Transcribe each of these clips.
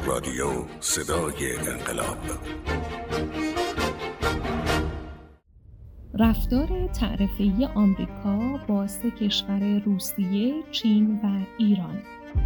رادیو صدای انقلاب. رفتار تعرفه‌ای آمریکا با سه کشور روسیه، چین و ایران.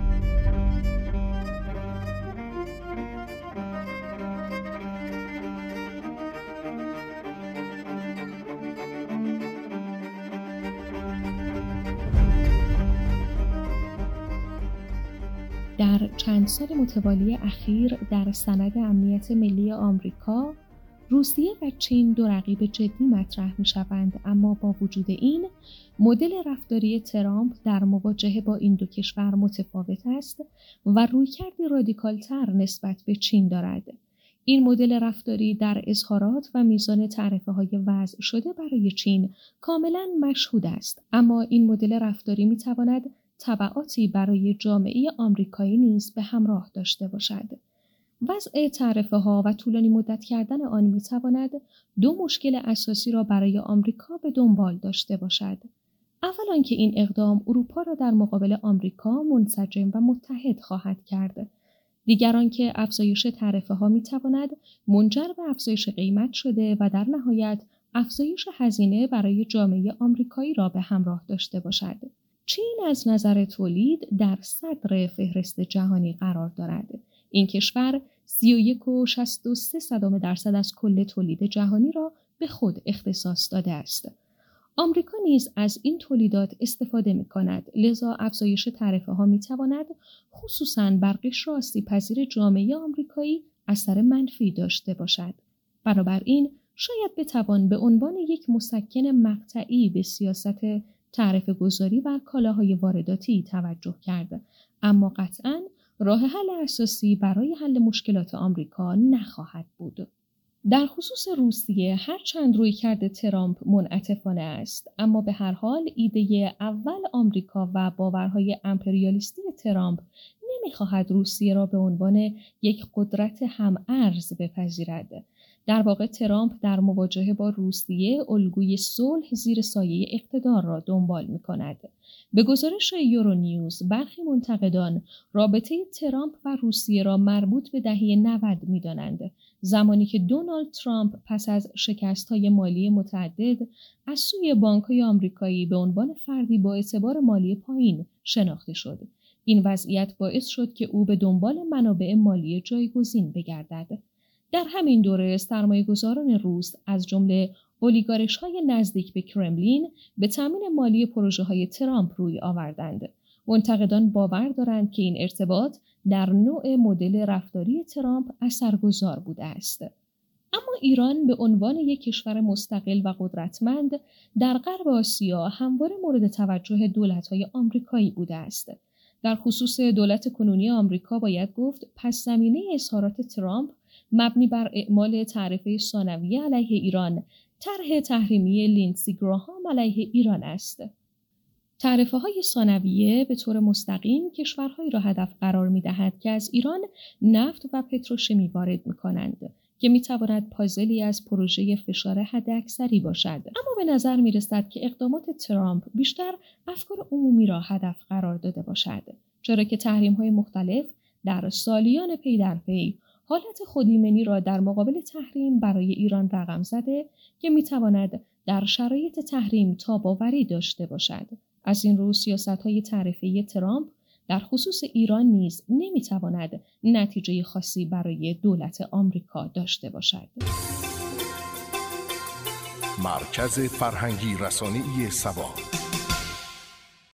در چند سال متوالی اخیر در سند امنیت ملی آمریکا، روسیه و چین دو رقیب جدی مطرح می‌شوند، اما با وجود این مدل رفتاری ترامپ در مواجهه با این دو کشور متفاوت است و رویکردی رادیکال‌تر نسبت به چین دارد. این مدل رفتاری در اظهارات و میزان تعرفه‌های وضع شده برای چین کاملاً مشهود است، اما این مدل رفتاری می‌تواند تبعاتی برای جامعه آمریکایی نیز به همراه داشته باشد. وضع تعرفه‌ها و طولانی مدت کردن آن می‌تواند دو مشکل اساسی را برای آمریکا به دنبال داشته باشد. اول آنکه این اقدام اروپا را در مقابل آمریکا منسجم و متحد خواهد کرد. دیگر آنکه افزایش تعرفه‌ها می‌تواند منجر به افزایش قیمت شده و در نهایت افزایش هزینه برای جامعه آمریکایی را به همراه داشته باشد. چین از نظر تولید در صدر فهرست جهانی قرار دارد. این کشور 31.63% از کل تولید جهانی را به خود اختصاص داده است. آمریکا نیز از این تولیدات استفاده می‌کند، لذا افزایش تعرفه‌ها می‌تواند خصوصاً بر قشر آسیب‌پذیر جامعه آمریکایی اثر منفی داشته باشد. بنابراین شاید بتوان به عنوان یک مسکن مقطعی به سیاست تعرفه گذاری بر کالاهای وارداتی توجه کرد، اما قطعاً راه حل اساسی برای حل مشکلات آمریکا نخواهد بود. در خصوص روسیه، هرچند رویکرد ترامپ منعطفانه است، اما به هر حال ایده اول آمریکا و باورهای امپریالیستی ترامپ نمی‌خواهد روسیه را به عنوان یک قدرت هم‌ارز بپذیرد. در واقع ترامپ در مواجهه با روسیه الگوی صلح زیر سایه اقتدار را دنبال می‌کند. به گزارش یورونیوز، برخی منتقدان رابطه ترامپ و روسیه را مربوط به دهه 90 می‌دانند، زمانی که دونالد ترامپ پس از شکست‌های مالی متعدد از سوی بانک‌های آمریکایی به عنوان فردی با اعتبار مالی پایین شناخته شد. این وضعیت باعث شد که او به دنبال منابع مالی جایگزین بگردد. در همین دوره سرمایه‌گذاران روس از جمله اولیگارش‌های نزدیک به کرملین به تامین مالی پروژه‌های ترامپ روی آوردند. منتقدان باور دارند که این ارتباط در نوع مدل رفتاری ترامپ اثرگذار بوده است. اما ایران به عنوان یک کشور مستقل و قدرتمند در غرب آسیا همواره مورد توجه دولت‌های آمریکایی بوده است. در خصوص دولت کنونی آمریکا باید گفت پس زمینه اظهارات ترامپ مبنی بر اعمال تعرفه ثانویه علیه ایران، طرح تحریمی لیندسی گراهام علیه ایران است. تعرفه‌های ثانویه به طور مستقیم کشورهایی را هدف قرار می‌دهد که از ایران نفت و پتروشیمی وارد می‌کنند که می‌تواند پازلی از پروژه فشار حداکثری باشد. اما به نظر می‌رسد که اقدامات ترامپ بیشتر افکار عمومی را هدف قرار داده باشد، چرا که تحریم‌های مختلف در سالیان پی در پی حالت خودایمنی را در مقابل تحریم برای ایران رقم زده که می‌تواند در شرایط تحریم تاب‌آوری داشته باشد. از این رو سیاست‌های تعرفه‌ای ترامپ در خصوص ایران نیز نمی‌تواند نتیجه خاصی برای دولت آمریکا داشته باشد. مرکز فرهنگی رسانه‌ای سبا.